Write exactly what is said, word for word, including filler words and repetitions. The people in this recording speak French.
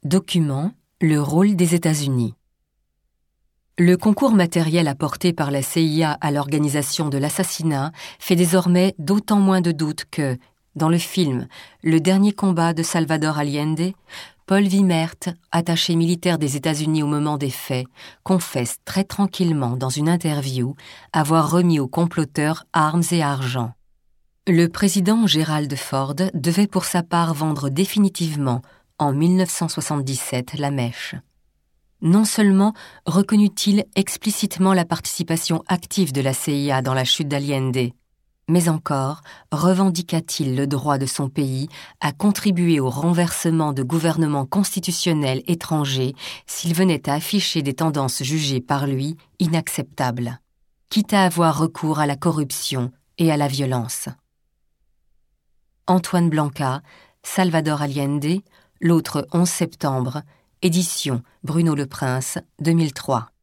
Document, le rôle des États-Unis. Le concours matériel apporté par la C I A à l'organisation de l'assassinat fait désormais d'autant moins de doute que, dans le film « Le dernier combat de Salvador Allende », Paul Wimmert, attaché militaire des États-Unis au moment des faits, confesse très tranquillement dans une interview avoir remis aux comploteurs armes et argent. Le président Gerald Ford devait pour sa part vendre définitivement, en mille neuf cent soixante-dix-sept, la mèche. Non seulement reconnut-il explicitement la participation active de la C I A dans la chute d'Allende, mais encore revendiqua-t-il le droit de son pays à contribuer au renversement de gouvernements constitutionnels étrangers s'il venait à afficher des tendances jugées par lui inacceptables, quitte à avoir recours à la corruption et à la violence. Antoine Blanca, Salvador Allende, l'autre onze septembre, édition Bruno Le Prince, deux mille trois.